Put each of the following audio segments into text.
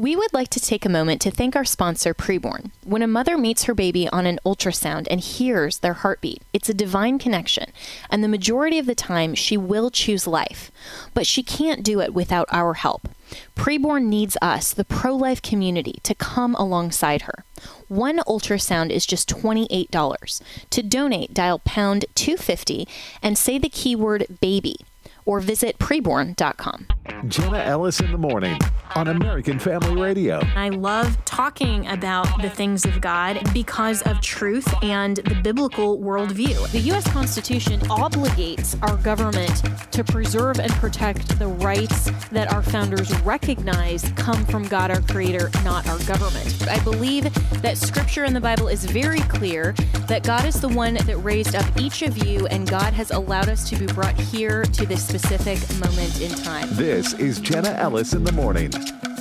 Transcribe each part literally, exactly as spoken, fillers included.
We would like to take a moment to thank our sponsor, Preborn. When a mother meets her baby on an ultrasound and hears their heartbeat, it's a divine connection, and the majority of the time she will choose life. But she can't do it without our help. Preborn needs us, the pro-life community, to come alongside her. One ultrasound is just twenty-eight dollars. To donate, dial pound two fifty and say the keyword baby, or visit preborn dot com. Jenna Ellis in the morning on American Family Radio. I love talking about the things of God because of truth and the biblical worldview. The U S Constitution obligates our government to preserve and protect the rights that our founders recognize come from God, our Creator, not our government. I believe that Scripture in the Bible is very clear that God is the one that raised up each of you, and God has allowed us to be brought here to this specific moment in time. This is Jenna Ellis in the morning.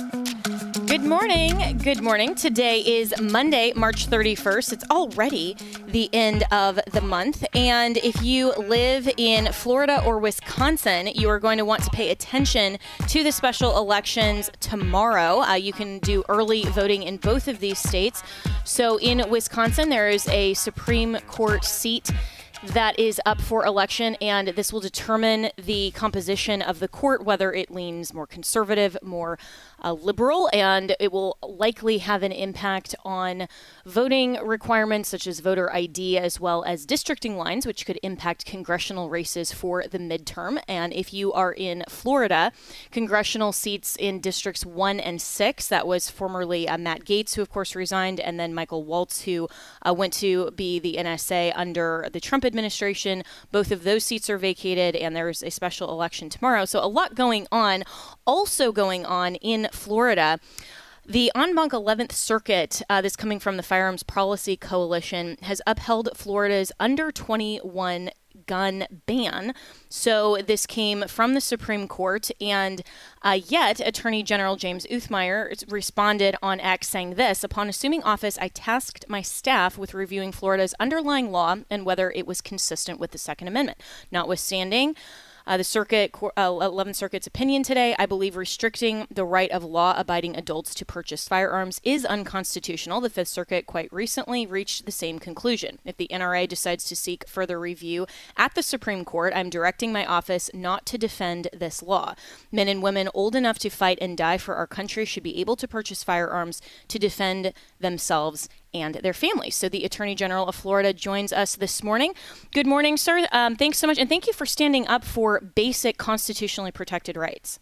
Good morning. Good morning. Today is Monday, March thirty-first. It's already the end of the month. And if you live in Florida or Wisconsin, you are going to want to pay attention to the special elections tomorrow. Uh, you can do early voting in both of these states. So in Wisconsin, there is a Supreme Court seat that is up for election, and this will determine the composition of the court, whether it leans more conservative, more uh, liberal, and it will likely have an impact on voting requirements such as voter I D, as well as districting lines, which could impact congressional races for the midterm. And if you are in Florida, congressional seats in districts one and six, that was formerly uh, Matt Gaetz, who of course resigned, and then Michael Waltz, who uh, went to be the N S A under the Trump administration. Both of those seats are vacated, and there's a special election tomorrow. So a lot going on. Also going on in Florida, the en banc eleventh Circuit, uh, this coming from the Firearms Policy Coalition, has upheld Florida's under twenty-one gun ban. So this came from the Supreme Court, and uh, yet Attorney General James Uthmeier responded on X saying this: upon assuming office, I tasked my staff with reviewing Florida's underlying law and whether it was consistent with the Second Amendment. Notwithstanding Uh, the circuit, uh, eleventh Circuit's opinion today, I believe restricting the right of law-abiding adults to purchase firearms is unconstitutional. The Fifth Circuit quite recently reached the same conclusion. If the N R A decides to seek further review at the Supreme Court, I'm directing my office not to defend this law. Men and women old enough to fight and die for our country should be able to purchase firearms to defend themselves and their families. So the Attorney General of Florida joins us this morning. Good morning, sir. Um, thanks so much. And thank you for standing up for basic constitutionally protected rights.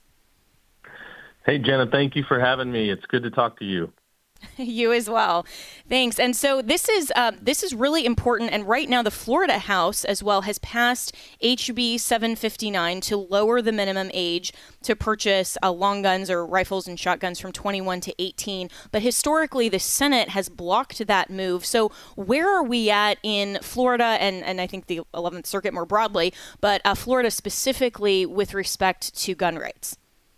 Hey, Jenna, thank you for having me. It's good to talk to you. You as well. Thanks. And so this is uh, this is really important. And right now, the Florida House as well has passed H B seven fifty-nine to lower the minimum age to purchase uh, long guns or rifles and shotguns from twenty-one to eighteen. But historically, the Senate has blocked that move. So where are we at in Florida and, and I think the eleventh Circuit more broadly, but uh, Florida specifically with respect to gun rights?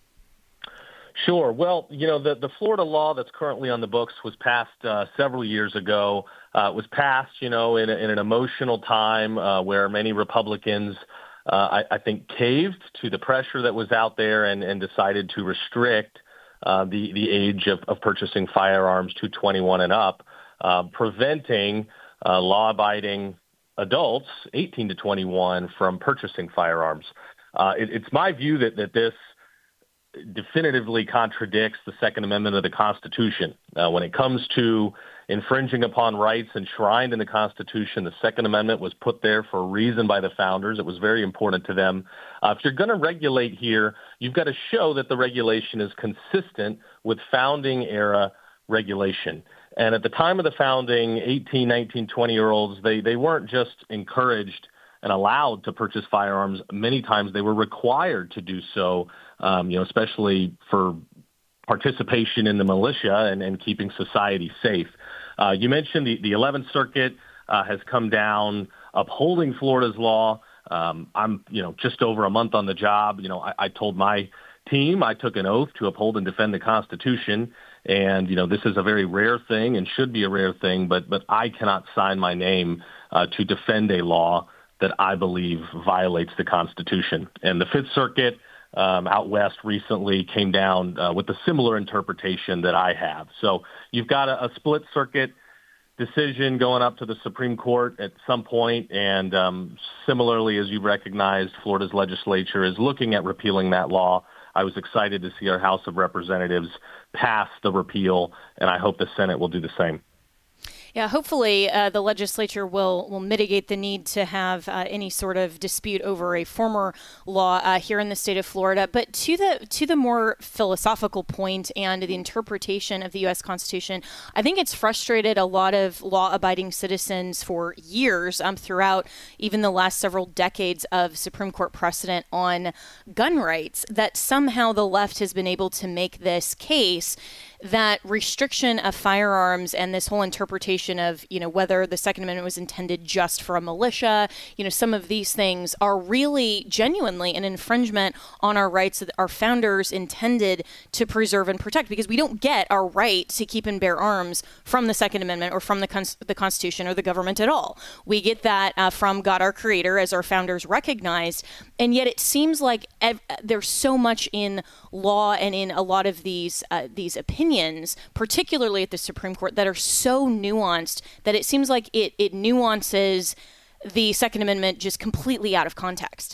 Sure. Well, you know, the, the Florida law that's currently on the books was passed uh, several years ago. Uh, it was passed, you know, in, a, in an emotional time uh, where many Republicans, uh, I, I think, caved to the pressure that was out there and, and decided to restrict uh, the, the age of, of purchasing firearms to twenty-one and up, uh, preventing uh, law-abiding adults, eighteen to twenty-one, from purchasing firearms. Uh, it, it's my view that, that this definitively contradicts the Second Amendment of the Constitution. Uh, when it comes to infringing upon rights enshrined in the Constitution, the Second Amendment was put there for a reason by the founders. It was very important to them. Uh, if you're going to regulate here, you've got to show that the regulation is consistent with founding era regulation. And at the time of the founding, eighteen, nineteen, twenty-year-olds, they, they weren't just encouraged and allowed to purchase firearms. Many times they were required to do so, um, you know, especially for participation in the militia and, and keeping society safe. Uh, you mentioned the, the eleventh Circuit uh, has come down upholding Florida's law. Um, I'm, you know, just over a month on the job. You know, I, I told my team I took an oath to uphold and defend the Constitution. And, you know, this is a very rare thing and should be a rare thing, but but I cannot sign my name uh, to defend a law that I believe violates the Constitution. And the Fifth Circuit um, out west recently came down uh, with a similar interpretation that I have. So you've got a, a split circuit decision going up to the Supreme Court at some point, and um, similarly, as you recognized, Florida's legislature is looking at repealing that law. I was excited to see our House of Representatives pass the repeal, and I hope the Senate will do the same. Yeah, hopefully uh, the legislature will will mitigate the need to have uh, any sort of dispute over a former law uh, here in the state of Florida. But to the to the more philosophical point and the interpretation of the U S Constitution, I think it's frustrated a lot of law-abiding citizens for years um, throughout even the last several decades of Supreme Court precedent on gun rights, that somehow the left has been able to make this case that restriction of firearms and this whole interpretation of, you know, whether the Second Amendment was intended just for a militia, you know, some of these things are really genuinely an infringement on our rights that our founders intended to preserve and protect, because we don't get our right to keep and bear arms from the Second Amendment or from the, cons- the Constitution or the government at all. We get that uh, from God, our Creator, as our founders recognized. And yet it seems like ev- there's so much in law and in a lot of these uh, these opinions, particularly at the Supreme Court, that are so nuanced that it seems like it, it nuances the Second Amendment just completely out of context.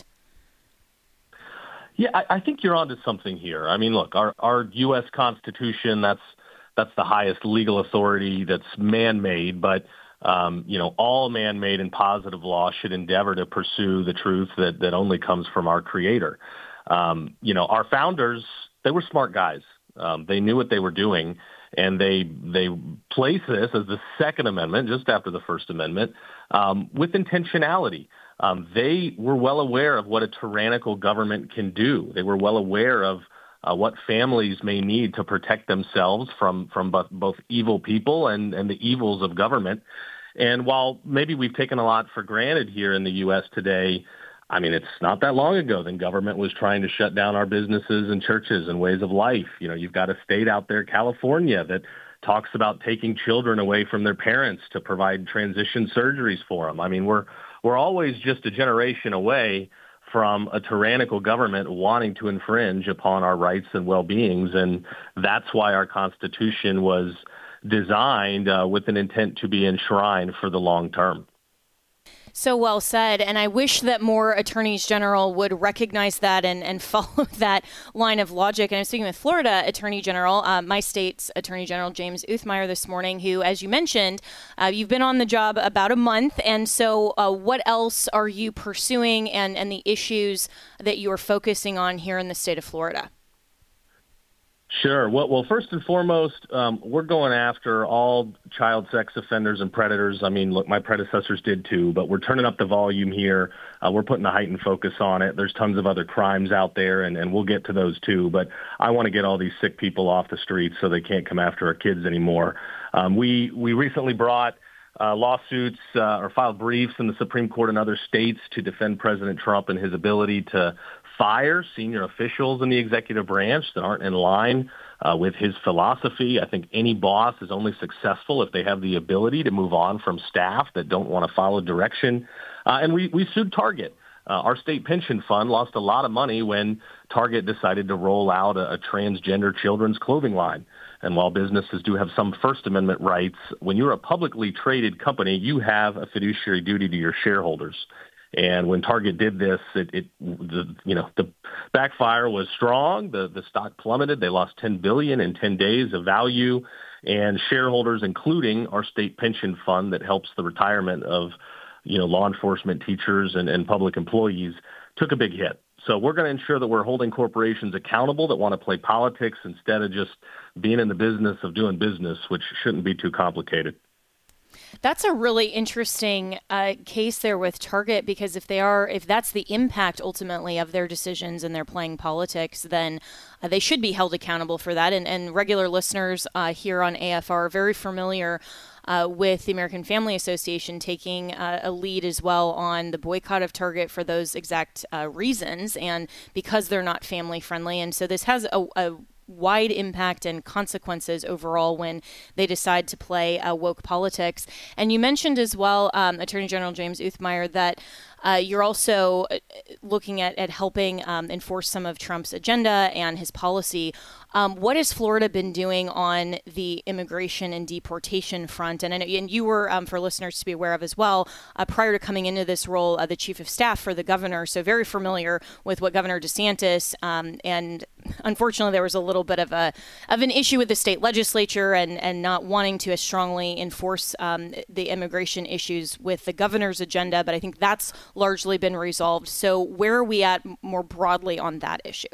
Yeah, I, I think you're onto something here. I mean, look, our, our U S Constitution, that's that's the highest legal authority that's man-made, but um, you know, all man-made and positive law should endeavor to pursue the truth that, that only comes from our Creator. Um, you know, our founders, they were smart guys. Um, they knew what they were doing, and they they placed this as the Second Amendment, just after the First Amendment, um, with intentionality. Um, they were well aware of what a tyrannical government can do. They were well aware of uh, what families may need to protect themselves from from both, both evil people and, and the evils of government. And while maybe we've taken a lot for granted here in the U S today, I mean, it's not that long ago then government was trying to shut down our businesses and churches and ways of life. You know, you've got a state out there, California, that talks about taking children away from their parents to provide transition surgeries for them. I mean, we're we're always just a generation away from a tyrannical government wanting to infringe upon our rights and well-beings, and that's why our Constitution was designed uh, with an intent to be enshrined for the long term. So well said. And I wish that more attorneys general would recognize that and, and follow that line of logic. And I'm speaking with Florida Attorney General, uh, my state's Attorney General, James Uthmeier, this morning, who, as you mentioned, uh, you've been on the job about a month. And so uh, what else are you pursuing and, and the issues that you are focusing on here in the state of Florida? Sure. Well, well, first and foremost, um, we're going after all child sex offenders and predators. I mean, look, my predecessors did too, but we're turning up the volume here. Uh, we're putting a heightened focus on it. There's tons of other crimes out there, and, and we'll get to those too. But I want to get all these sick people off the streets so they can't come after our kids anymore. Um, we we recently brought uh, lawsuits uh, or filed briefs in the Supreme Court in other states to defend President Trump and his ability to fire senior officials in the executive branch that aren't in line uh, with his philosophy. I think any boss is only successful if they have the ability to move on from staff that don't want to follow direction. Uh, and we, we sued Target. Uh, our state pension fund lost a lot of money when Target decided to roll out a, a transgender children's clothing line. And while businesses do have some First Amendment rights, when you're a publicly traded company, you have a fiduciary duty to your shareholders. And when Target did this, it, it the, you know, the backfire was strong. The the stock plummeted. They lost ten billion dollars in ten days of value, and shareholders, including our state pension fund that helps the retirement of, you know, law enforcement, teachers, and, and public employees, took a big hit. So we're going to ensure that we're holding corporations accountable that want to play politics instead of just being in the business of doing business, which shouldn't be too complicated. That's a really interesting uh, case there with Target, because if they are, if that's the impact ultimately of their decisions and they're playing politics, then uh, they should be held accountable for that. And, and regular listeners uh, here on A F R are very familiar uh, with the American Family Association taking uh, a lead as well on the boycott of Target for those exact uh, reasons, and because they're not family friendly. And so this has a, a wide impact and consequences overall when they decide to play uh, woke politics. And you mentioned as well, um, Attorney General James Uthmeier, that Uh, you're also looking at, at helping um, enforce some of Trump's agenda and his policy. Um, what has Florida been doing on the immigration and deportation front? And, and you were, um, for listeners to be aware of as well, uh, prior to coming into this role, uh, the chief of staff for the governor, so very familiar with what Governor DeSantis, um, and unfortunately there was a little bit of a of an issue with the state legislature and, and not wanting to as strongly enforce um, the immigration issues with the governor's agenda, but I think that's largely been resolved. So where are we at more broadly on that issue?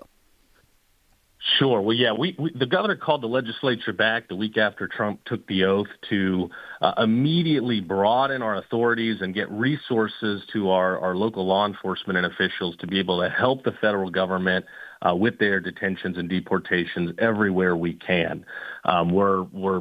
Sure. Well, yeah, we, we the governor called the legislature back the week after Trump took the oath to uh, immediately broaden our authorities and get resources to our, our local law enforcement and officials to be able to help the federal government uh, with their detentions and deportations everywhere we can. Um, we're we're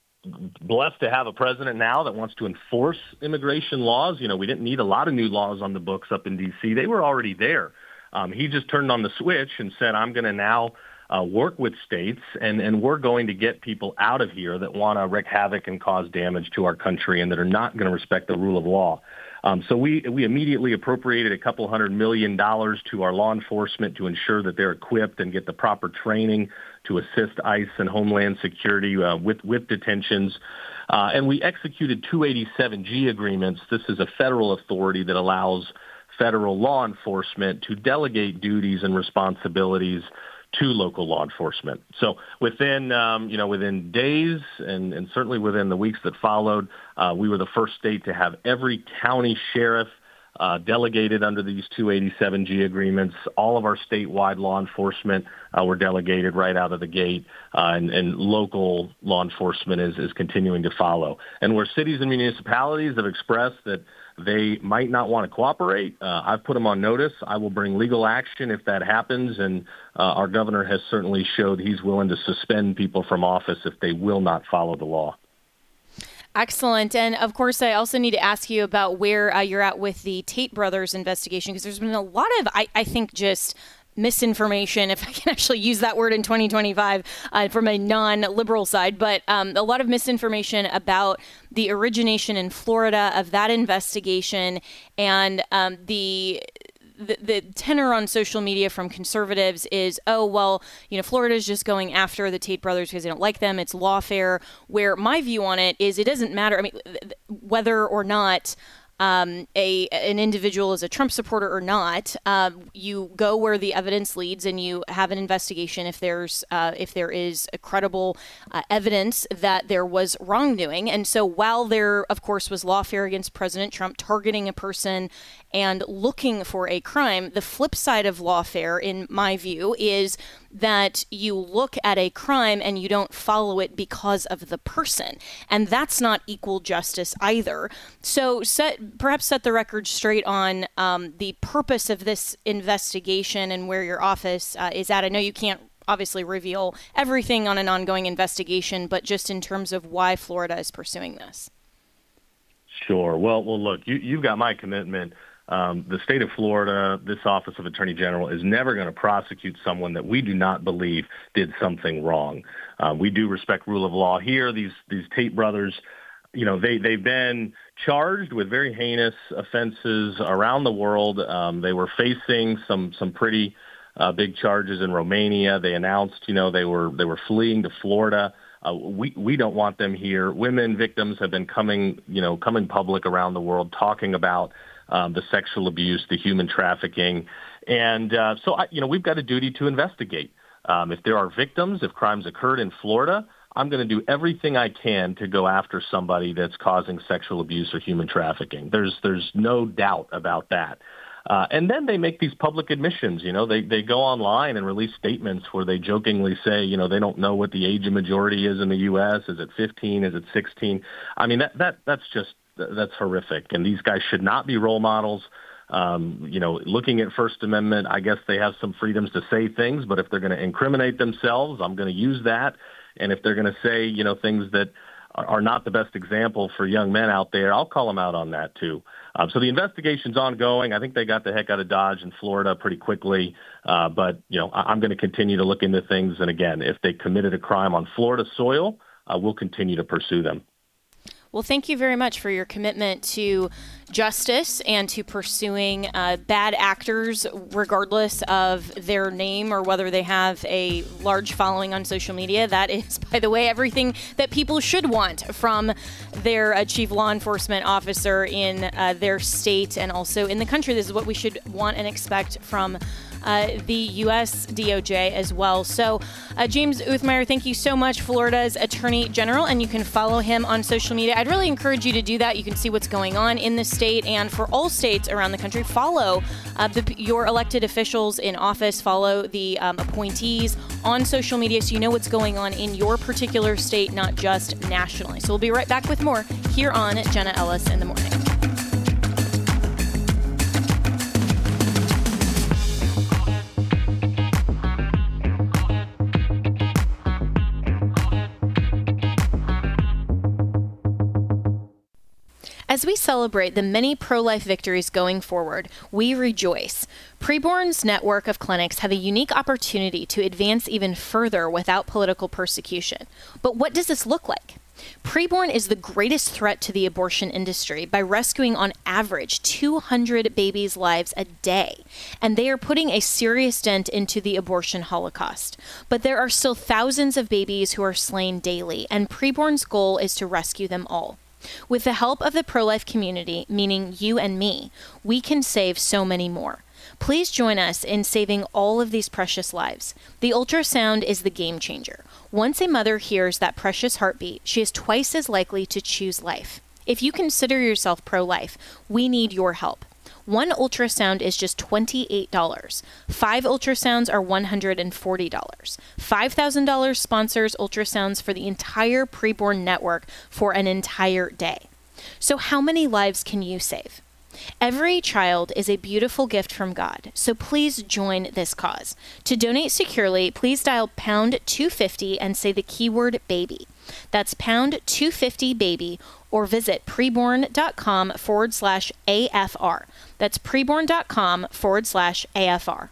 blessed to have a president now that wants to enforce immigration laws. You know, we didn't need a lot of new laws on the books up in D C. They were already there. Um, he just turned on the switch and said, I'm going to now Uh, work with states, and, and we're going to get people out of here that want to wreak havoc and cause damage to our country and that are not going to respect the rule of law. Um, so we, we immediately appropriated a couple hundred million dollars to our law enforcement to ensure that they're equipped and get the proper training to assist ICE and Homeland Security uh, with, with detentions. Uh, and we executed two eighty-seven G agreements. This is a federal authority that allows federal law enforcement to delegate duties and responsibilities to local law enforcement. So within, um, you know, within days and, and certainly within the weeks that followed, uh, we were the first state to have every county sheriff uh, delegated under these two eighty-seven G agreements. All of our statewide law enforcement uh, were delegated right out of the gate, uh, and, and local law enforcement is, is continuing to follow. And where cities and municipalities have expressed that they might not want to cooperate, uh, I've put them on notice. I will bring legal action if that happens, and uh, our governor has certainly showed he's willing to suspend people from office if they will not follow the law. Excellent. And of course, I also need to ask you about where uh, you're at with the Tate brothers investigation, because there's been a lot of, I, I think, just misinformation, if I can actually use that word in twenty twenty-five uh, from a non-liberal side, but um, a lot of misinformation about the origination in Florida of that investigation and um, the The, the tenor on social media from conservatives is, oh, well, you know, Florida is just going after the Tate brothers because they don't like them. It's lawfare. Where my view on it is it doesn't matter. I mean, whether or not um, a an individual is a Trump supporter or not, um, you go where the evidence leads and you have an investigation if there's uh, if there is a credible uh, evidence that there was wrongdoing. And so while there, of course, was lawfare against President Trump targeting a person and looking for a crime, the flip side of lawfare, in my view, is that you look at a crime and you don't follow it because of the person. And that's not equal justice either. So set, perhaps set the record straight on um, the purpose of this investigation and where your office uh, is at. I know you can't obviously reveal everything on an ongoing investigation, but just in terms of why Florida is pursuing this. Sure. Well, well, look, you, you've got my commitment. Um, the state of Florida, this Office of Attorney General, is never going to prosecute someone that we do not believe did something wrong. Uh, we do respect rule of law here. These these Tate brothers, you know, they, they've been charged with very heinous offenses around the world. Um, they were facing some some pretty uh, big charges in Romania. They announced, you know, they were they were fleeing to Florida. Uh, we we don't want them here. Women victims have been coming, you know, coming public around the world talking about Um, the sexual abuse, the human trafficking. And uh, so, I, you know, we've got a duty to investigate. Um, if there are victims, if crimes occurred in Florida, I'm going to do everything I can to go after somebody that's causing sexual abuse or human trafficking. There's there's no doubt about that. Uh, and then they make these public admissions. You know, they, they go online and release statements where they jokingly say, you know, they don't know what the age of majority is in the U S. Is it fifteen? Is it sixteen? I mean, that, that that's just That's horrific. And these guys should not be role models. Um, you know, looking at First Amendment, I guess they have some freedoms to say things, but if they're going to incriminate themselves, I'm going to use that. And if they're going to say, you know, things that are not the best example for young men out there, I'll call them out on that too. Um, so the investigation's ongoing. I think they got the heck out of Dodge in Florida pretty quickly. Uh, but, you know, I- I'm going to continue to look into things. And again, if they committed a crime on Florida soil, uh, we'll continue to pursue them. Well, thank you very much for your commitment to justice and to pursuing uh, bad actors, regardless of their name or whether they have a large following on social media. That is, by the way, everything that people should want from their uh, chief law enforcement officer in uh, their state and also in the country. This is what we should want and expect from Uh, the U S D O J as well. So, uh, James Uthmeier, thank you so much, Florida's Attorney General, and you can follow him on social media. I'd really encourage you to do that. You can see what's going on in the state, and for all states around the country, follow uh, the, your elected officials in office, follow the um, appointees on social media so you know what's going on in your particular state, not just nationally. So we'll be right back with more here on Jenna Ellis in the Morning. As we celebrate the many pro-life victories going forward, we rejoice. Preborn's network of clinics have a unique opportunity to advance even further without political persecution. But what does this look like? Preborn is the greatest threat to the abortion industry by rescuing on average two hundred babies' lives a day, and they are putting a serious dent into the abortion holocaust. But there are still thousands of babies who are slain daily, and Preborn's goal is to rescue them all. With the help of the pro-life community, meaning you and me, we can save so many more. Please join us in saving all of these precious lives. The ultrasound is the game changer. Once a mother hears that precious heartbeat, she is twice as likely to choose life. If you consider yourself pro-life, we need your help. One ultrasound is just twenty-eight dollars. Five ultrasounds are one hundred forty dollars. five thousand dollars sponsors ultrasounds for the entire Preborn network for an entire day. So how many lives can you save? Every child is a beautiful gift from God, so please join this cause. To donate securely, please dial pound two fifty and say the keyword baby. That's pound two fifty baby, or visit preborn.com forward slash AFR. That's preborn.com forward slash AFR.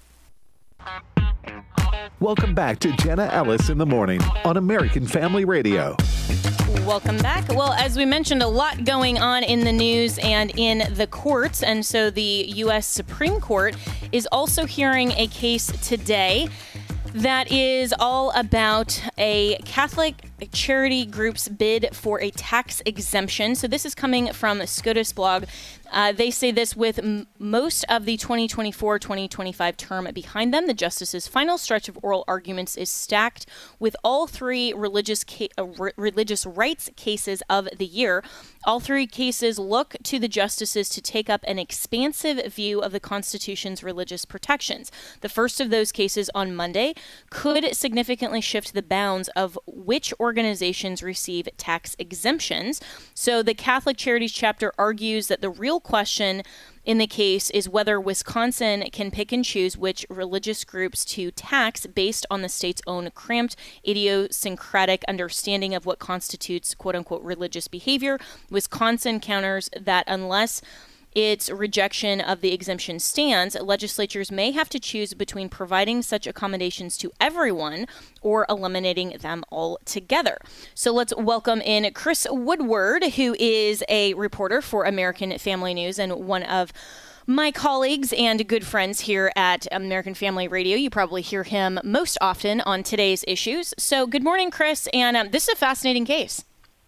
Welcome back to Jenna Ellis in the Morning on American Family Radio. Welcome back. Well, as we mentioned, a lot going on in the news and in the courts. And so the U S Supreme Court is also hearing a case today that is all about a Catholic charity group's bid for a tax exemption. So this is coming from SCOTUS blog. Uh, they say this with m- most of the twenty twenty-four twenty twenty-five term behind them. The justice's final stretch of oral arguments is stacked with all three religious ca- uh, re- religious rights cases of the year. All three cases look to the justices to take up an expansive view of the Constitution's religious protections. The first of those cases on Monday could significantly shift the bounds of which organizations receive tax exemptions. So the Catholic Charities chapter argues that the real question in the case is whether Wisconsin can pick and choose which religious groups to tax based on the state's own cramped, idiosyncratic understanding of what constitutes quote-unquote religious behavior. Wisconsin counters that unless its rejection of the exemption stands, legislatures may have to choose between providing such accommodations to everyone or eliminating them altogether. So let's welcome in Chris Woodward, who is a reporter for American Family News and one of my colleagues and good friends here at American Family Radio. You probably hear him most often on today's issues. So good morning, Chris, and um, this is a fascinating case.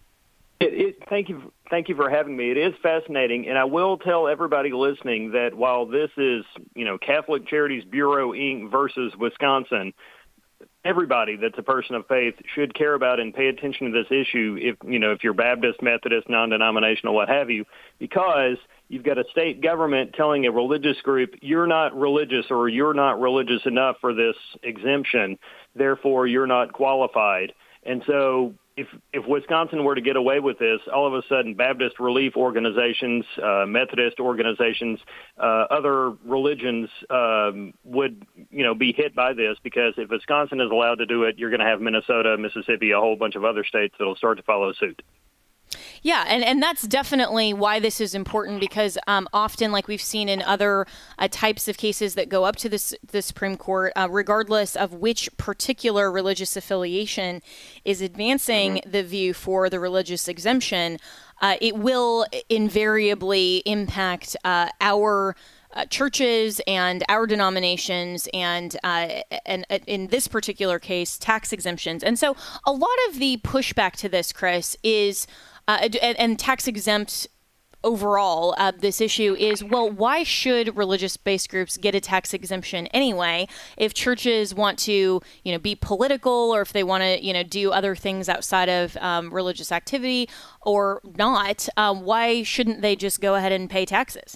It, it, thank you. Thank you for having me. It is fascinating, and I will tell everybody listening that while this is, you know, Catholic Charities Bureau, Incorporated versus Wisconsin, everybody that's a person of faith should care about and pay attention to this issue if, you know, if you're Baptist, Methodist, non-denominational, what have you, because you've got a state government telling a religious group, you're not religious or you're not religious enough for this exemption, therefore you're not qualified. And so If if Wisconsin were to get away with this, all of a sudden Baptist relief organizations, uh, Methodist organizations, uh, other religions um, would, you know, be hit by this, because if Wisconsin is allowed to do it, you're going to have Minnesota, Mississippi, a whole bunch of other states that will start to follow suit. Yeah, and, and that's definitely why this is important, because um, often, like we've seen in other uh, types of cases that go up to this, the Supreme Court, uh, regardless of which particular religious affiliation is advancing mm-hmm. the view for the religious exemption, uh, it will invariably impact uh, our Uh, churches and our denominations and, uh, and uh, in this particular case, tax exemptions. And so a lot of the pushback to this, Chris, is, uh, and, and tax exempt overall, uh, this issue is, well, why should religious-based groups get a tax exemption anyway? If churches want to, you know, be political, or if they want to, you know, do other things outside of um, religious activity or not, um, why shouldn't they just go ahead and pay taxes?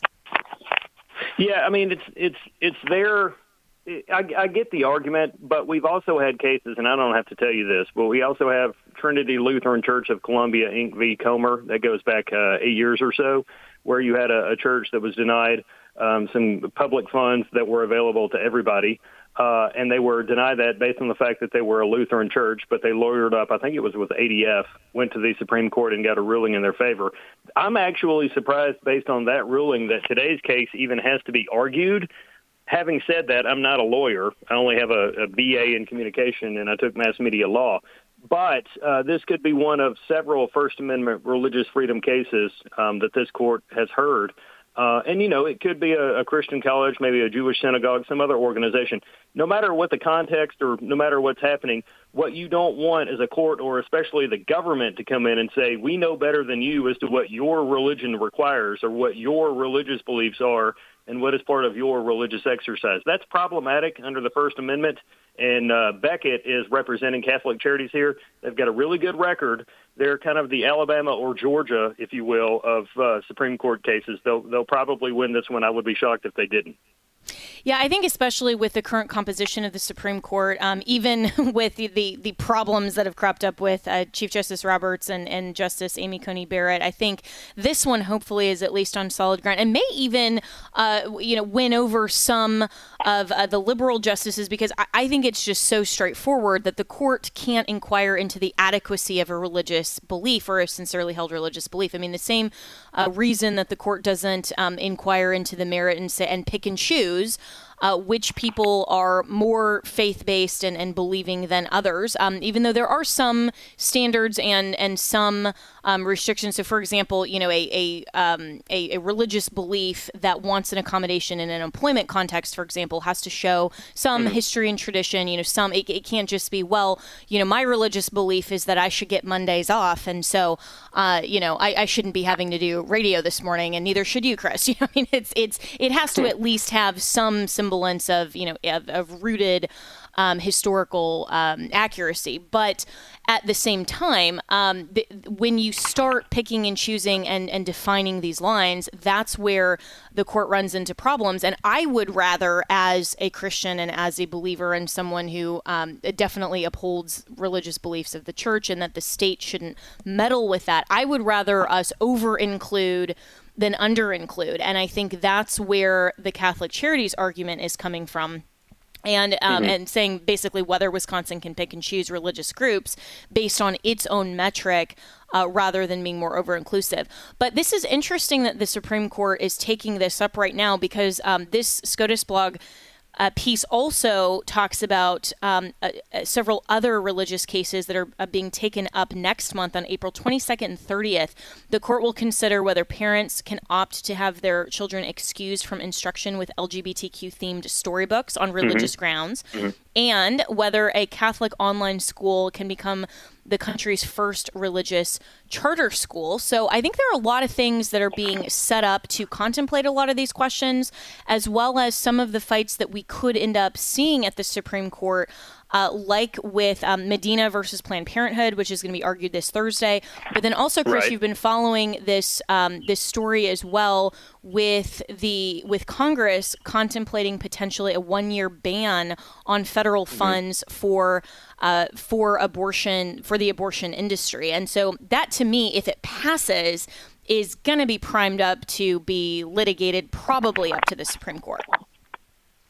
Yeah, I mean, it's it's it's their. I, I get the argument, but we've also had cases, and I don't have to tell you this, but we also have Trinity Lutheran Church of Columbia, Incorporated v. Comer, that goes back uh, eight years or so, where you had a, a church that was denied um, some public funds that were available to everybody, uh, and they were denied that based on the fact that they were a Lutheran church, but they lawyered up, I think it was with A D F, went to the Supreme Court and got a ruling in their favor. I'm actually surprised, based on that ruling, that today's case even has to be argued. Having said that, I'm not a lawyer. I only have a, a B A in communication, and I took mass media law. But uh, this could be one of several First Amendment religious freedom cases um, that this court has heard. Uh, and, you know, it could be a, a Christian college, maybe a Jewish synagogue, some other organization. No matter what the context or no matter what's happening, what you don't want is a court, or especially the government, to come in and say, we know better than you as to what your religion requires or what your religious beliefs are and what is part of your religious exercise. That's problematic under the First Amendment. And uh, Beckett is representing Catholic Charities here. They've got a really good record. They're kind of the Alabama or Georgia, if you will, of uh, Supreme Court cases. They'll they'll probably win this one. I would be shocked if they didn't. Yeah, I think especially with the current composition of the Supreme Court, um, even with the, the, the problems that have cropped up with uh, Chief Justice Roberts and, and Justice Amy Coney Barrett, I think this one hopefully is at least on solid ground and may even, uh, you know, win over some of uh, the liberal justices, because I, I think it's just so straightforward that the court can't inquire into the adequacy of a religious belief or a sincerely held religious belief. I mean, the same uh, reason that the court doesn't um, inquire into the merit and say, and pick and choose Uh, which people are more faith-based and, and believing than others, um, even though there are some standards and and some um, restrictions. So, for example, you know, a a, um, a a religious belief that wants an accommodation in an employment context, for example, has to show some mm-hmm. history and tradition. You know, some it, it can't just be, well, you know, my religious belief is that I should get Mondays off, and so, uh, you know, I, I shouldn't be having to do radio this morning, and neither should you, Chris. You know, I mean, it's it's it has to at least have some semblance of, you know, of, of rooted um, historical um, accuracy. But at the same time, um, th- when you start picking and choosing and, and defining these lines, that's where the court runs into problems. And I would rather, as a Christian and as a believer and someone who um, definitely upholds religious beliefs of the church and that the state shouldn't meddle with that, I would rather us over-include than under-include. And I think that's where the Catholic Charities argument is coming from. And um, mm-hmm. and saying basically whether Wisconsin can pick and choose religious groups based on its own metric uh, rather than being more over-inclusive. But this is interesting that the Supreme Court is taking this up right now, because um, this SCOTUS blog Uh, piece also talks about um, uh, uh, several other religious cases that are uh, being taken up next month on April twenty-second and thirtieth. The court will consider whether parents can opt to have their children excused from instruction with L G B T Q-themed storybooks on religious mm-hmm. grounds, mm-hmm. and whether a Catholic online school can become the country's first religious charter school. So I think there are a lot of things that are being set up to contemplate a lot of these questions, as well as some of the fights that we could end up seeing at the Supreme Court, uh, like with um, Medina versus Planned Parenthood, which is going to be argued this Thursday. But then also, Chris, right. you've been following this um, this story as well with the with Congress contemplating potentially a one-year ban on federal mm-hmm. funds for uh, for abortion, for the abortion industry. And so that, to me, if it passes, is going to be primed up to be litigated probably up to the Supreme Court.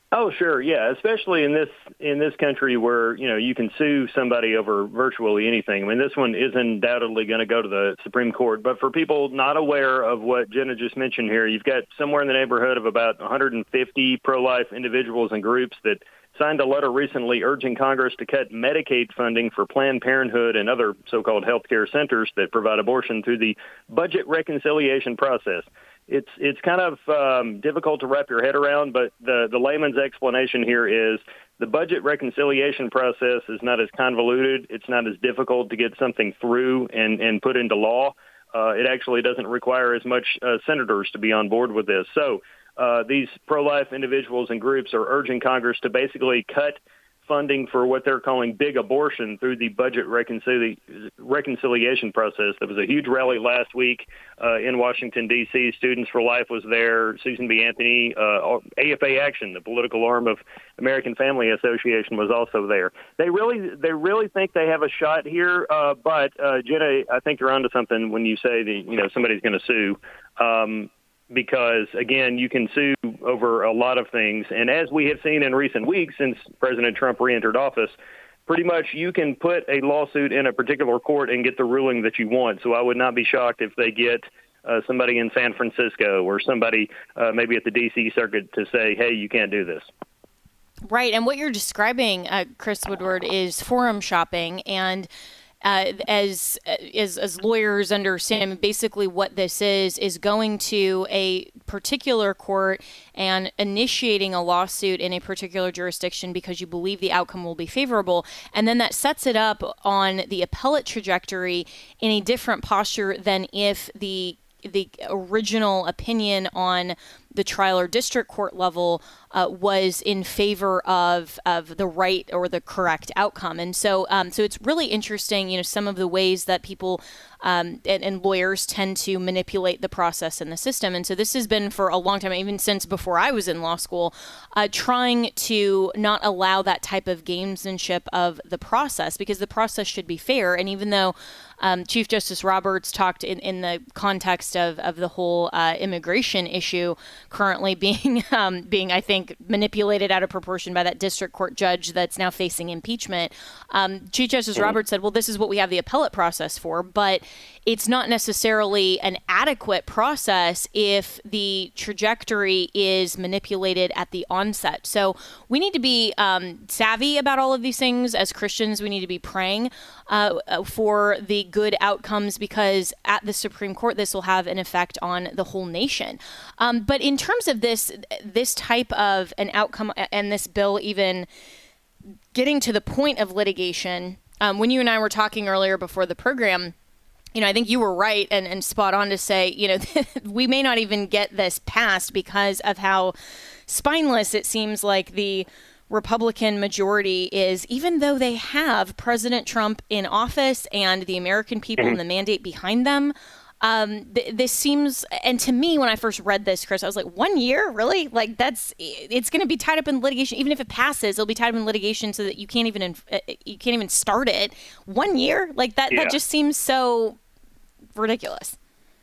Oh, sure. Yeah. Especially in this in this country where, you know, you can sue somebody over virtually anything. I mean, this one is undoubtedly going to go to the Supreme Court. But for people not aware of what Jenna just mentioned here, you've got somewhere in the neighborhood of about one hundred fifty pro-life individuals and groups that signed a letter recently urging Congress to cut Medicaid funding for Planned Parenthood and other so-called healthcare centers that provide abortion through the budget reconciliation process. It's it's kind of um, difficult to wrap your head around, but the, the layman's explanation here is the budget reconciliation process is not as convoluted. It's not as difficult to get something through and, and put into law. Uh, it actually doesn't require as much uh, senators to be on board with this. So uh, these pro-life individuals and groups are urging Congress to basically cut funding for what they're calling big abortion through the budget reconcili- reconciliation process. There was a huge rally last week uh, in Washington, D C Students for Life was there. Susan B. Anthony, uh, A F A Action, the political arm of American Family Association, was also there. They really they really think they have a shot here, uh, but, uh, Jenna, I think you're onto something when you say that, you know, somebody's going to sue. Um, Because, again, you can sue over a lot of things. And as we have seen in recent weeks since President Trump re-entered office, pretty much you can put a lawsuit in a particular court and get the ruling that you want. So I would not be shocked if they get uh, somebody in San Francisco or somebody uh, maybe at the D C circuit to say, hey, you can't do this. Right. And what you're describing, uh, Chris Woodward, is forum shopping. And Uh, as, as as lawyers understand, basically what this is, is going to a particular court and initiating a lawsuit in a particular jurisdiction because you believe the outcome will be favorable. And then that sets it up on the appellate trajectory in a different posture than if the the original opinion on the trial or district court level uh, was in favor of of the right or the correct outcome. And so um, so it's really interesting, you know, some of the ways that people um, and, and lawyers tend to manipulate the process and the system. And so this has been for a long time, even since before I was in law school, uh, trying to not allow that type of gamesmanship of the process, because the process should be fair. And even though um, Chief Justice Roberts talked in, in the context of, of the whole uh, immigration issue currently being, um, being, I think, manipulated out of proportion by that district court judge that's now facing impeachment. Um, Chief Justice Roberts said, well, this is what we have the appellate process for, but it's not necessarily an adequate process if the trajectory is manipulated at the onset. So we need to be um, savvy about all of these things. As Christians, we need to be praying uh, for the good outcomes, because at the Supreme Court, this will have an effect on the whole nation. Um, but in terms of this, this type of an outcome and this bill even getting to the point of litigation, um, when you and I were talking earlier before the program, you know, I think you were right and, and spot on to say, you know, we may not even get this passed because of how spineless it seems like the Republican majority is, even though they have President Trump in office and the American people mm-hmm. and the mandate behind them. Um, th- this seems, and to me, when I first read this, Chris, I was like, one year, really? Like, that's, it's going to be tied up in litigation. Even if it passes, it'll be tied up in litigation so that you can't even, uh, you can't even start it. One year, like that, yeah. that just seems so ridiculous.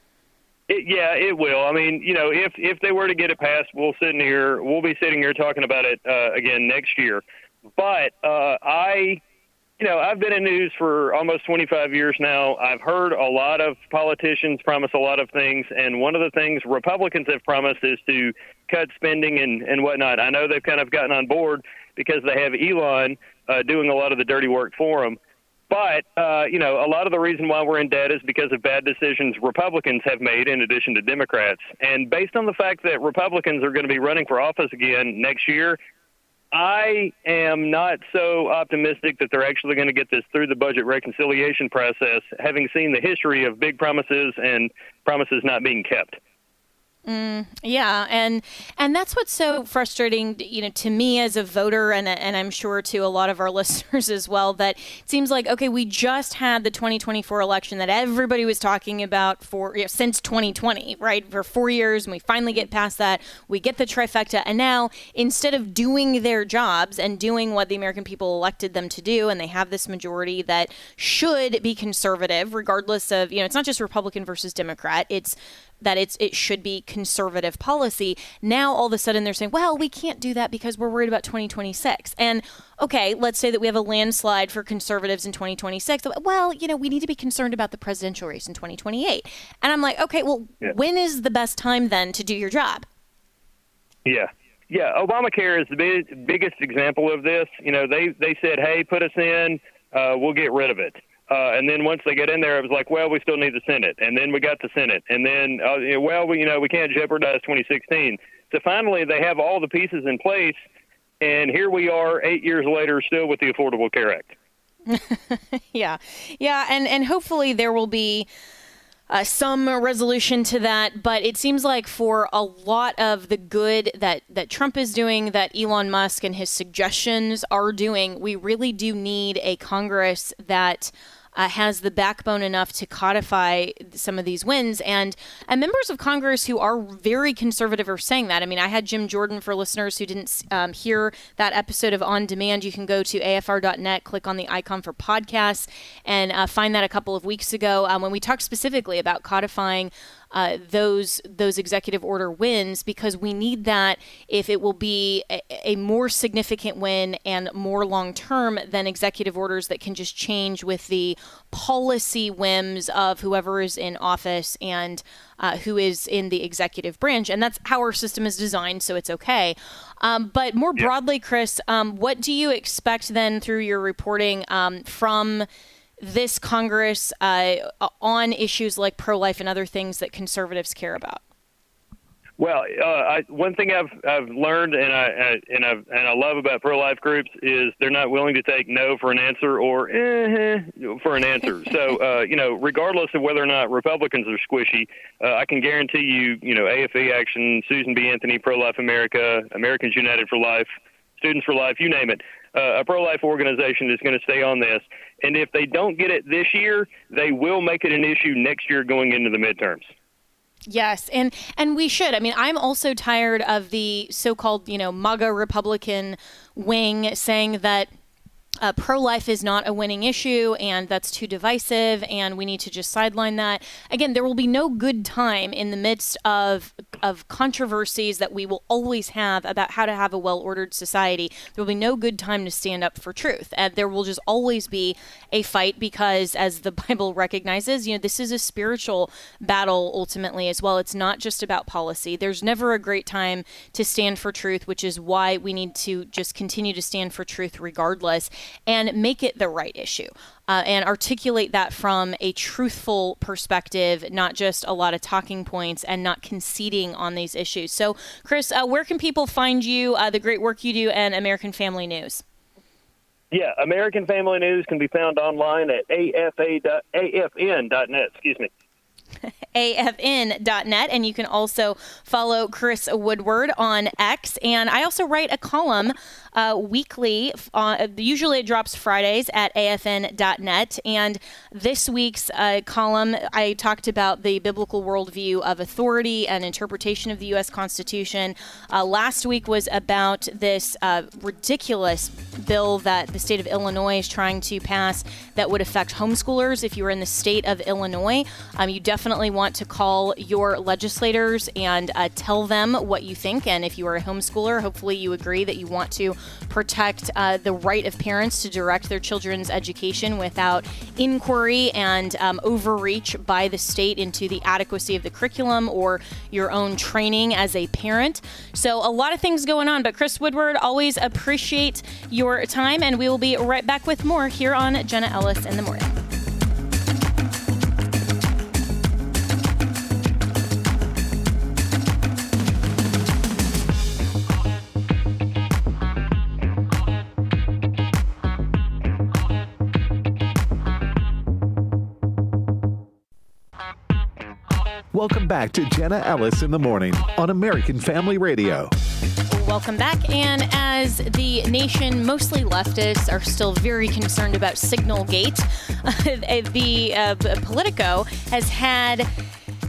It, yeah, it will. I mean, you know, if if they were to get it passed, we'll sit in here, we'll be sitting here talking about it uh, again next year. But uh, I. You know, I've been in news for almost twenty-five years now. I've heard a lot of politicians promise a lot of things, and one of the things Republicans have promised is to cut spending and, and whatnot. I know they've kind of gotten on board because they have Elon uh, doing a lot of the dirty work for them. But, uh, you know, a lot of the reason why we're in debt is because of bad decisions Republicans have made in addition to Democrats. And based on the fact that Republicans are going to be running for office again next year, I am not so optimistic that they're actually going to get this through the budget reconciliation process, having seen the history of big promises and promises not being kept. Mm, yeah, and and that's what's so frustrating, you know, to me as a voter, and and I'm sure to a lot of our listeners as well, that it seems like, okay, we just had the twenty twenty-four election that everybody was talking about for, you know, since twenty twenty, right, for four years, and we finally get past that, we get the trifecta, and now instead of doing their jobs and doing what the American people elected them to do, and they have this majority that should be conservative, regardless of, you know, it's not just Republican versus Democrat, it's that it's it should be conservative policy. Now, all of a sudden, they're saying, well, we can't do that because we're worried about twenty twenty-six. And okay, let's say that we have a landslide for conservatives in twenty twenty-six. Well, you know, we need to be concerned about the presidential race in twenty twenty-eight. And I'm like, okay, well, yeah. when is the best time then to do your job? Yeah. Yeah, Obamacare is the big, biggest example of this. You know, they, they said, hey, put us in, uh, we'll get rid of it. Uh, and then once they get in there, it was like, well, we still need the Senate. And then we got the Senate. And then, uh, you know, well, we, you know, we can't jeopardize twenty sixteen. So finally, they have all the pieces in place. And here we are eight years later, still with the Affordable Care Act. yeah. Yeah. And, and hopefully there will be Uh, some resolution to that, but it seems like for a lot of the good that, that Trump is doing, that Elon Musk and his suggestions are doing, we really do need a Congress that uh, has the backbone enough to codify some of these wins. And, and members of Congress who are very conservative are saying that. I mean, I had Jim Jordan, for listeners who didn't um, hear that episode of On Demand. You can go to A F R dot net, click on the icon for podcasts, and uh, find that a couple of weeks ago um, when we talked specifically about codifying Uh, those those executive order wins, because we need that if it will be a, a more significant win and more long term than executive orders that can just change with the policy whims of whoever is in office and uh, who is in the executive branch. And that's how our system is designed, so it's okay. Um, but more broadly, Chris, um, what do you expect then through your reporting um, from this Congress uh, on issues like pro-life and other things that conservatives care about? Well, uh, I, one thing I've I've learned and I, I and I and I love about pro-life groups is they're not willing to take no for an answer or eh for an answer. So uh, you know, regardless of whether or not Republicans are squishy, uh, I can guarantee you, you know, A F E Action, Susan B. Anthony, Pro-Life America, Americans United for Life, Students for Life, you name it. Uh, a pro-life organization is going to stay on this. And if they don't get it this year, they will make it an issue next year going into the midterms. Yes, and and we should. I mean, I'm also tired of the so-called, you know, MAGA Republican wing saying that Uh, pro-life is not a winning issue and that's too divisive and we need to just sideline that. Again, there will be no good time in the midst of of controversies that we will always have about how to have a well-ordered society. There will be no good time to stand up for truth. And there will just always be a fight because, as the Bible recognizes, you know, this is a spiritual battle ultimately as well. It's not just about policy. There's never a great time to stand for truth, which is why we need to just continue to stand for truth regardless, and make it the right issue uh, and articulate that from a truthful perspective, not just a lot of talking points and not conceding on these issues. So, Chris, uh, where can people find you, uh, the great work you do, and American Family News? Yeah, American Family News can be found online at A F N dot net, excuse me. A F N dot net, and you can also follow Chris Woodward on X. And I also write a column uh, weekly. Uh, usually it drops Fridays at A F N dot net. And this week's uh, column, I talked about the biblical worldview of authority and interpretation of the U S Constitution. Uh, last week was about this uh, ridiculous bill that the state of Illinois is trying to pass that would affect homeschoolers. If you are in the state of Illinois, um, you definitely want to call your legislators and uh, tell them what you think. And if you are a homeschooler, hopefully you agree that you want to protect uh, the right of parents to direct their children's education without inquiry and um, overreach by the state into the adequacy of the curriculum or your own training as a parent. So a lot of things going on. But Chris Woodward, always appreciate your time. And we will be right back with more here on Jenna Ellis in the Morning. Welcome back to Jenna Ellis in the Morning on American Family Radio. Welcome back. And as the nation, mostly leftists, are still very concerned about Signalgate, the uh, Politico has had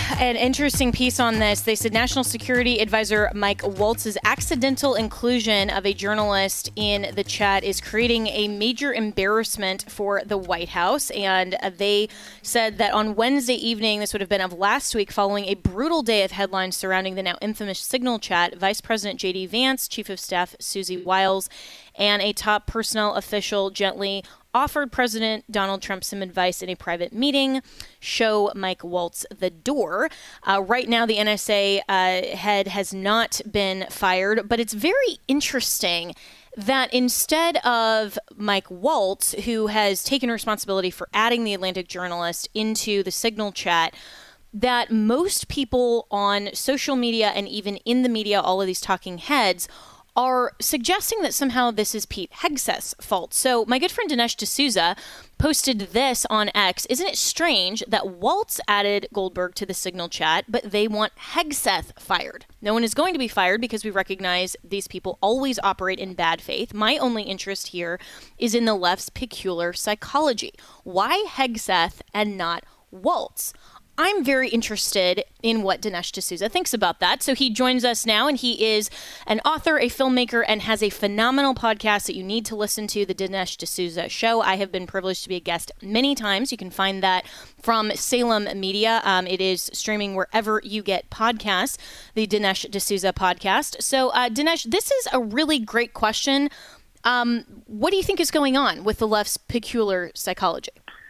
an interesting piece on this. They said National Security Advisor Mike Waltz's accidental inclusion of a journalist in the chat is creating a major embarrassment for the White House. And they said that on Wednesday evening, this would have been of last week, following a brutal day of headlines surrounding the now infamous Signal chat, Vice President J D Vance, Chief of Staff Susie Wiles, and a top personnel official gently offered President Donald Trump some advice in a private meeting. Show Mike Waltz the door. Uh, right now, the N S A uh, head has not been fired, but it's very interesting that instead of Mike Waltz, who has taken responsibility for adding the Atlantic journalist into the Signal chat, that most people on social media and even in the media, all of these talking heads, are suggesting that somehow this is Pete Hegseth's fault. So my good friend Dinesh D'Souza posted this on X. Isn't it strange that Waltz added Goldberg to the Signal chat, but they want Hegseth fired? No one is going to be fired because we recognize these people always operate in bad faith. My only interest here is in the left's peculiar psychology. Why Hegseth and not Waltz? I'm very interested in what Dinesh D'Souza thinks about that. So he joins us now, and he is an author, a filmmaker, and has a phenomenal podcast that you need to listen to, The Dinesh D'Souza Show. I have been privileged to be a guest many times. You can find that from Salem Media. Um, it is streaming wherever you get podcasts, the Dinesh D'Souza podcast. So, uh, Dinesh, this is a really great question. Um, what do you think is going on with the left's peculiar psychology?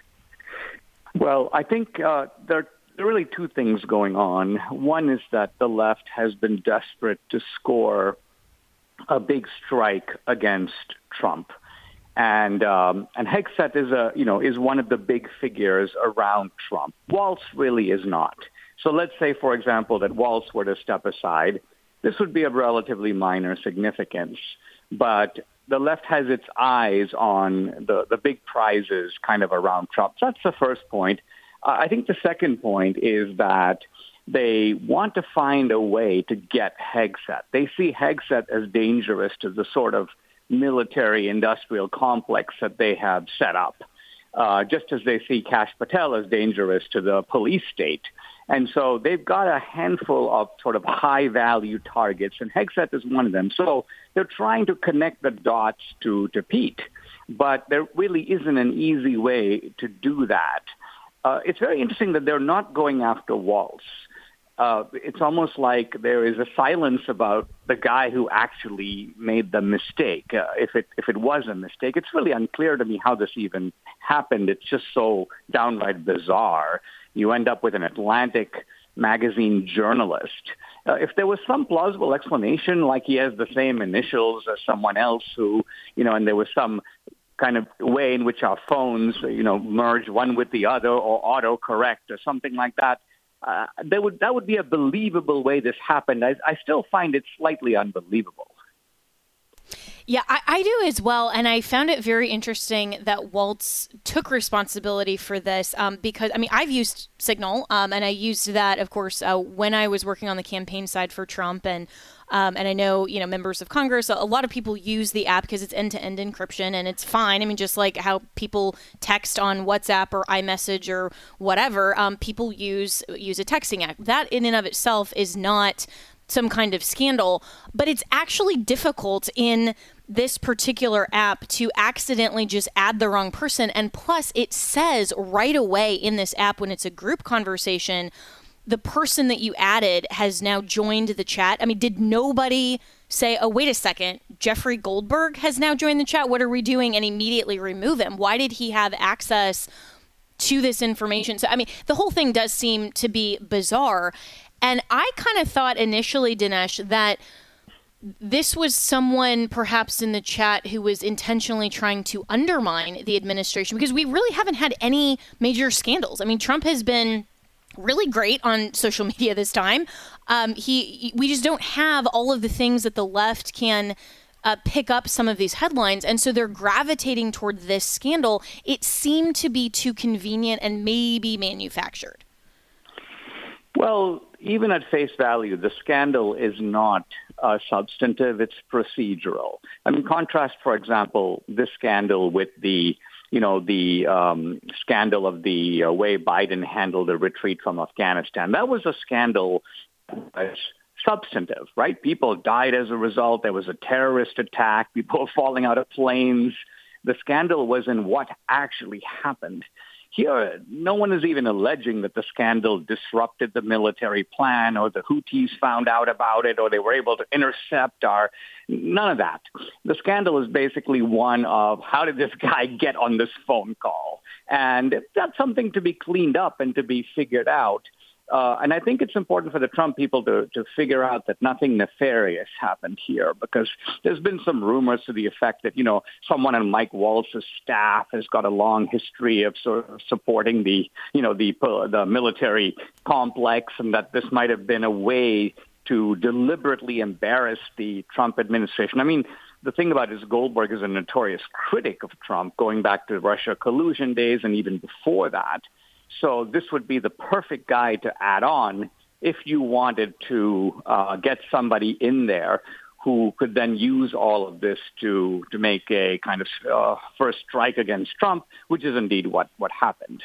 Well, I think uh, there, there are really two things going on. One is that the left has been desperate to score a big strike against Trump, and um, and Hegseth is a you know is one of the big figures around Trump. Waltz really is not. So let's say, for example, that Waltz were to step aside. This would be of relatively minor significance, but the left has its eyes on the, the big prizes kind of around Trump. So that's the first point. Uh, I think the second point is that they want to find a way to get Hegseth. They see Hegseth as dangerous to the sort of military-industrial complex that they have set up, uh, just as they see Kash Patel as dangerous to the police state. And so they've got a handful of sort of high-value targets, and Hegseth is one of them. So they're trying to connect the dots to, to Pete, but there really isn't an easy way to do that. Uh, it's very interesting that they're not going after Waltz. Uh, it's almost like there is a silence about the guy who actually made the mistake. Uh, if it if it was a mistake, it's really unclear to me how this even happened. It's just so downright bizarre. You end up with an Atlantic magazine journalist. Uh, if there was some plausible explanation, like he has the same initials as someone else who, you know, and there was some kind of way in which our phones, you know, merge one with the other or autocorrect or something like that, uh, there would that would be a believable way this happened. I, I still find it slightly unbelievable. Yeah, I, I do as well. And I found it very interesting that Waltz took responsibility for this um, because, I mean, I've used Signal um, and I used that, of course, uh, when I was working on the campaign side for Trump. And um, and I know, you know, members of Congress, a lot of people use the app because it's end-to-end encryption and it's fine. I mean, just like how people text on WhatsApp or iMessage or whatever, um, people use use a texting app. That in and of itself is not some kind of scandal, but it's actually difficult in this particular app to accidentally just add the wrong person. And plus it says right away in this app when it's a group conversation, the person that you added has now joined the chat. I mean, did nobody say, oh, wait a second, Jeffrey Goldberg has now joined the chat. What are we doing? And immediately remove him. Why did he have access to this information? So, I mean, the whole thing does seem to be bizarre. And I kind of thought initially, Dinesh, that this was someone perhaps in the chat who was intentionally trying to undermine the administration because we really haven't had any major scandals. I mean, Trump has been really great on social media this time. Um, he, we just don't have all of the things that the left can uh, pick up some of these headlines. And so they're gravitating toward this scandal. It seemed to be too convenient and maybe manufactured. Well, even at face value, the scandal is not uh, substantive, it's procedural. I mean, contrast, for example, this scandal with the you know, the um, scandal of the uh, way Biden handled the retreat from Afghanistan. That was a scandal that was substantive, right? People died as a result. There was a terrorist attack. People were falling out of planes. The scandal was in what actually happened. Here, no one is even alleging that the scandal disrupted the military plan or the Houthis found out about it or they were able to intercept our, none of that. The scandal is basically one of how did this guy get on this phone call? And that's something to be cleaned up and to be figured out. Uh, and I think it's important for the Trump people to, to figure out that nothing nefarious happened here, because there's been some rumors to the effect that, you know, someone on Mike Waltz's staff has got a long history of sort of supporting the, you know, the, the military complex, and that this might have been a way to deliberately embarrass the Trump administration. I mean, the thing about it is Goldberg is a notorious critic of Trump, going back to Russia collusion days and even before that. So this would be the perfect guy to add on if you wanted to uh, get somebody in there who could then use all of this to to make a kind of uh, first strike against Trump, which is indeed what, what happened.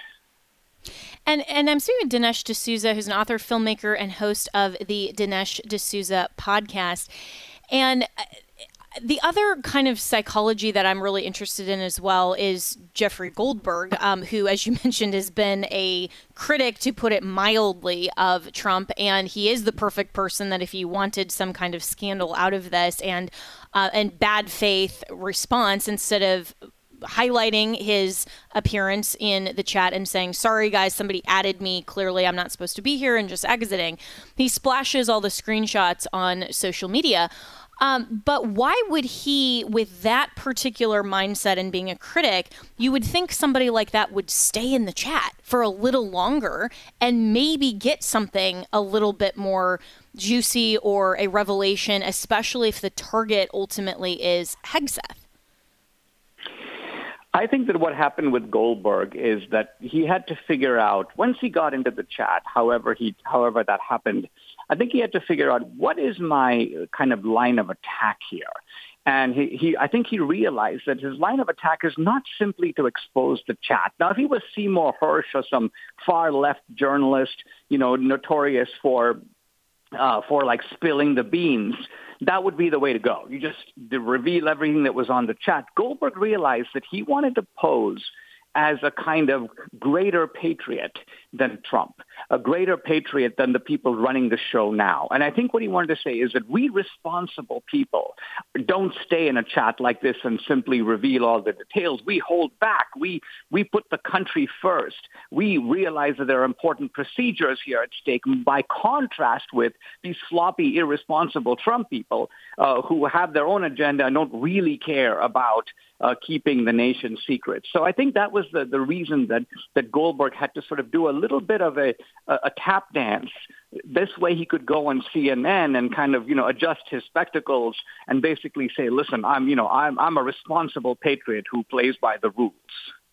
And and I'm speaking with Dinesh D'Souza, who's an author, filmmaker, and host of the Dinesh D'Souza podcast. And the other kind of psychology that I'm really interested in as well is Jeffrey Goldberg, um, who, as you mentioned, has been a critic, to put it mildly, of Trump. And he is the perfect person that if you wanted some kind of scandal out of this and uh, and bad faith response, instead of highlighting his appearance in the chat and saying, sorry, guys, somebody added me. Clearly, I'm not supposed to be here, and just exiting. He splashes all the screenshots on social media. Um, but why would he, with that particular mindset and being a critic, you would think somebody like that would stay in the chat for a little longer and maybe get something a little bit more juicy or a revelation, especially if the target ultimately is Hegseth? I think that what happened with Goldberg is that he had to figure out, once he got into the chat, however he, however that happened, I think he had to figure out, what is my kind of line of attack here? And he, he, I think he realized that his line of attack is not simply to expose the chat. Now, if he was Seymour Hersh or some far-left journalist, you know, notorious for uh, for like spilling the beans, that would be the way to go. You just reveal everything that was on the chat. Goldberg realized that he wanted to pose as a kind of greater patriot than Trump, a greater patriot than the people running the show now. And I think what he wanted to say is that we responsible people don't stay in a chat like this and simply reveal all the details. We hold back. We we put the country first. We realize that there are important procedures here at stake, by contrast with these sloppy, irresponsible Trump people uh, who have their own agenda and don't really care about Uh, keeping the nation's secrets. So I think that was the, the reason that, that Goldberg had to sort of do a little bit of a, a, a tap dance. This way he could go on C N N and kind of, you know, adjust his spectacles and basically say, listen, I'm, you know, I'm, I'm a responsible patriot who plays by the rules.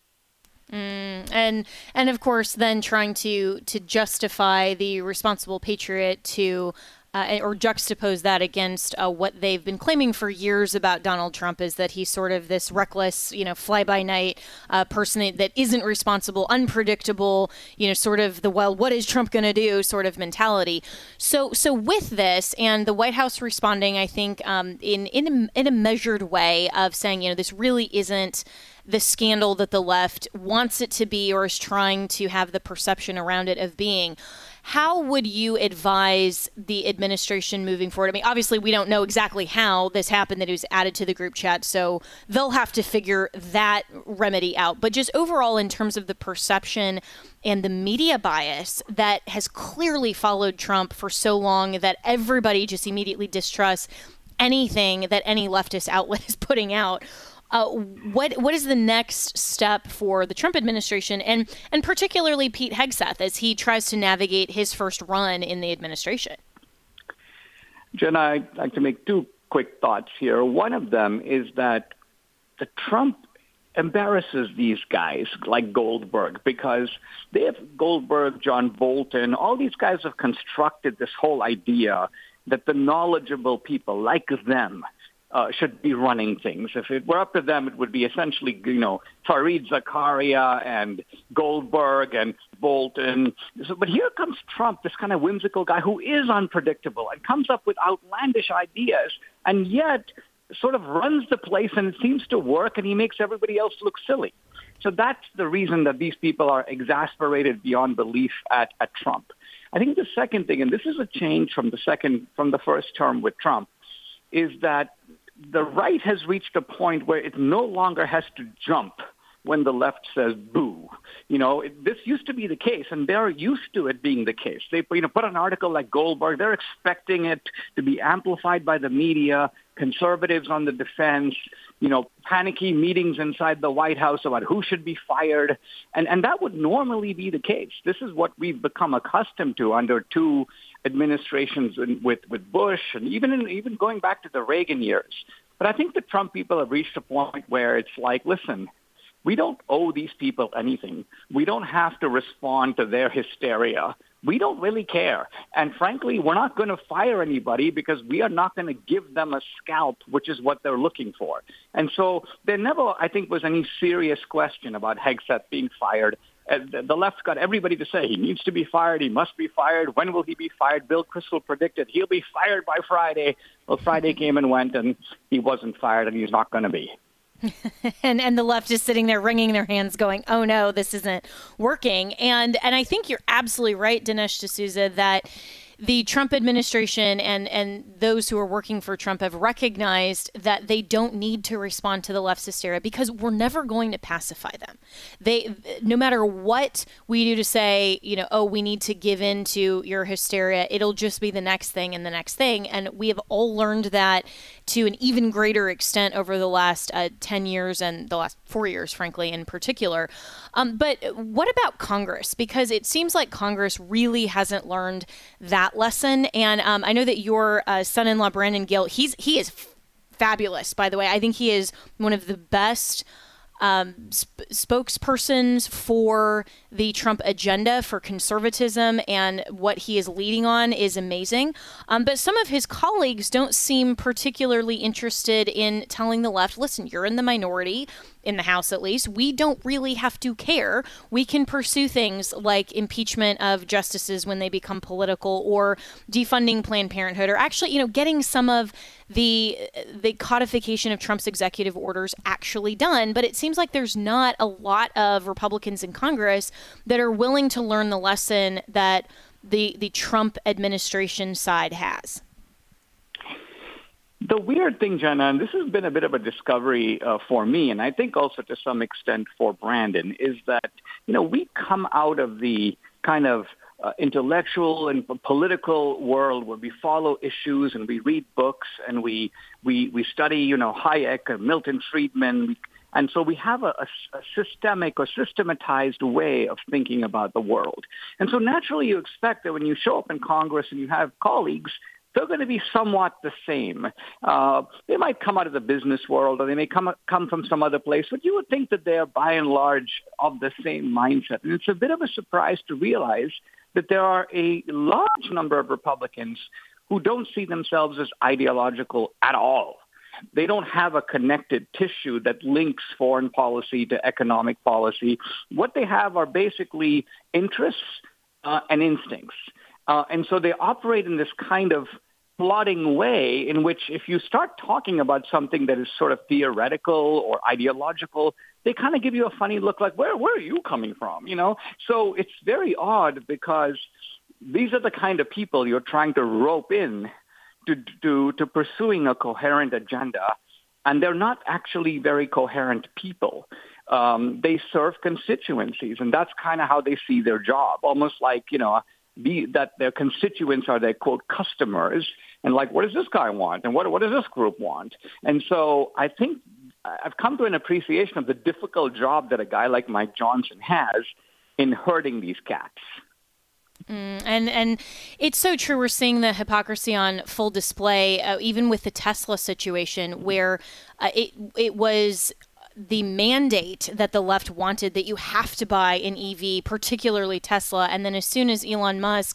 Mm, and and of course, then trying to to justify the responsible patriot to Uh, or juxtapose that against uh, what they've been claiming for years about Donald Trump, is that he's sort of this reckless, you know, fly-by-night uh, person that isn't responsible, unpredictable, you know, sort of the, well, what is Trump going to do sort of mentality. So so with this, and the White House responding, I think, um, in, in, a, in a measured way of saying, you know, this really isn't the scandal that the left wants it to be or is trying to have the perception around it of being. How would you advise the administration moving forward? I mean, obviously, we don't know exactly how this happened, that it was added to the group chat, so they'll have to figure that remedy out. But just overall, in terms of the perception and the media bias that has clearly followed Trump for so long that everybody just immediately distrusts anything that any leftist outlet is putting out, Uh, what what is the next step for the Trump administration, and and particularly Pete Hegseth, as he tries to navigate his first run in the administration? Jenna, I'd like to make two quick thoughts here. One of them is that the Trump embarrasses these guys like Goldberg, because they have Goldberg, John Bolton, all these guys have constructed this whole idea that the knowledgeable people like them uh, should be running things. If it were up to them, it would be essentially, you know, Fareed Zakaria and Goldberg and Bolton. So, but here comes Trump, this kind of whimsical guy who is unpredictable and comes up with outlandish ideas, and yet sort of runs the place, and it seems to work, and he makes everybody else look silly. So that's the reason that these people are exasperated beyond belief at, at Trump. I think the second thing, and this is a change from the second, from the first term with Trump, is that the right has reached a point where it no longer has to jump when the left says boo. You know, it, this used to be the case, and they're used to it being the case. They you know, put an article like Goldberg, they're expecting it to be amplified by the media, conservatives on the defense, you know, panicky meetings inside the White House about who should be fired. And, and that would normally be the case. This is what we've become accustomed to under two administrations with, with Bush and even in, even going back to the Reagan years. But I think the Trump people have reached a point where it's like, listen, we don't owe these people anything. We don't have to respond to their hysteria. We don't really care. And frankly, we're not going to fire anybody because we are not going to give them a scalp, which is what they're looking for. And so there never, I think, was any serious question about Hegseth being fired. The left's got everybody to say he needs to be fired. He must be fired. When will he be fired? Bill Kristol predicted he'll be fired by Friday. Well, Friday came and went, and he wasn't fired, and he's not going to be. and and the left is sitting there wringing their hands going, oh, no, this isn't working. And and I think you're absolutely right, Dinesh D'Souza, that the Trump administration and, and those who are working for Trump have recognized that they don't need to respond to the left's hysteria because we're never going to pacify them. They, no matter what we do to say, you know, oh, we need to give in to your hysteria, it'll just be the next thing and the next thing. And we have all learned that to an even greater extent over the last uh, ten years and the last four years, frankly, in particular. Um, but what about Congress? Because it seems like Congress really hasn't learned that lesson. And um, I know that your uh, son-in-law, Brandon Gill, he's he is f- fabulous, by the way. I think he is one of the best um, sp- spokespersons for the Trump agenda, for conservatism, and what he is leading on is amazing. Um, but some of his colleagues don't seem particularly interested in telling the left, listen, you're in the minority, in the House at least. We don't really have to care. We can pursue things like impeachment of justices when they become political, or defunding Planned Parenthood, or actually, you know, getting some of the the codification of Trump's executive orders actually done. But it seems like there's not a lot of Republicans in Congress that are willing to learn the lesson that the the Trump administration side has. The weird thing, Jenna, and this has been a bit of a discovery uh, for me, and I think also to some extent for Brandon, is that, you know, we come out of the kind of uh, intellectual and political world where we follow issues and we read books and we we, we study, you know, Hayek and Milton Friedman. And so we have a, a, a systemic or systematized way of thinking about the world. And so naturally you expect that when you show up in Congress and you have colleagues, they're going to be somewhat the same. Uh, they might come out of the business world, or they may come come from some other place, but you would think that they're by and large of the same mindset. And it's a bit of a surprise to realize that there are a large number of Republicans who don't see themselves as ideological at all. They don't have a connected tissue that links foreign policy to economic policy. What they have are basically interests uh, and instincts. Uh, and so they operate in this kind of plodding way in which if you start talking about something that is sort of theoretical or ideological, they kind of give you a funny look like, where, where are you coming from? You know, so it's very odd because these are the kind of people you're trying to rope in to, to, to pursuing a coherent agenda. And they're not actually very coherent people. Um, they serve constituencies, and that's kind of how they see their job, almost like, you know, Be, that their constituents are their, quote, customers, and like, what does this guy want? And what, what does this group want? And so I think I've come to an appreciation of the difficult job that a guy like Mike Johnson has in herding these cats. Mm, and and it's so true. We're seeing the hypocrisy on full display, uh, even with the Tesla situation, where uh, it it was the mandate that the left wanted that you have to buy an E V, particularly Tesla. And then as soon as Elon Musk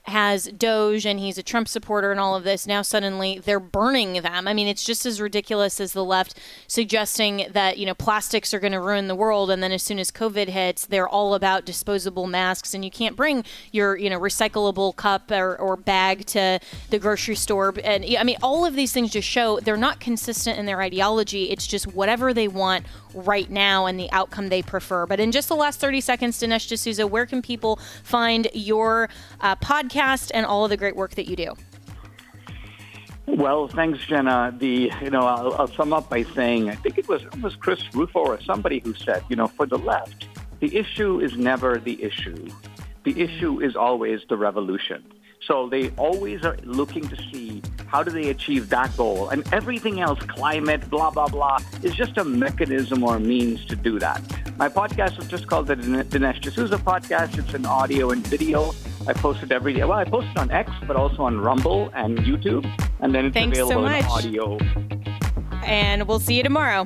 has Doge and he's a Trump supporter and all of this, now suddenly they're burning them. I mean, it's just as ridiculous as the left suggesting that, you know, plastics are going to ruin the world. And then as soon as COVID hits, they're all about disposable masks and you can't bring your, you know, recyclable cup or, or bag to the grocery store. And I mean, all of these things just show they're not consistent in their ideology. It's just whatever they want right now and the outcome they prefer. But in just the last thirty seconds, Dinesh D'Souza, where can people find your uh, podcast and all of the great work that you do? Well, thanks, Jenna. The you know, I'll, I'll sum up by saying I think it was it was Chris Rufo or somebody who said, you know, for the left, the issue is never the issue. The issue is always the revolution. So they always are looking to see how do they achieve that goal. And everything else, climate, blah, blah, blah, is just a mechanism or means to do that. My podcast is just called the Dinesh D'Souza Podcast. It's an audio and video. I post it every day. Well, I post it on X, but also on Rumble and YouTube. And then it's Thanks available so much. in audio. And we'll see you tomorrow.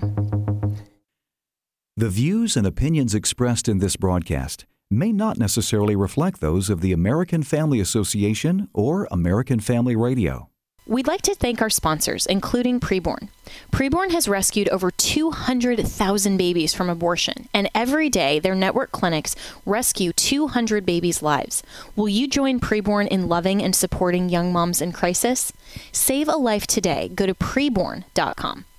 The views and opinions expressed in this broadcast may not necessarily reflect those of the American Family Association or American Family Radio. We'd like to thank our sponsors, including Preborn. Preborn has rescued over two hundred thousand babies from abortion, and every day their network clinics rescue two hundred babies' lives. Will you join Preborn in loving and supporting young moms in crisis? Save a life today. Go to preborn dot com.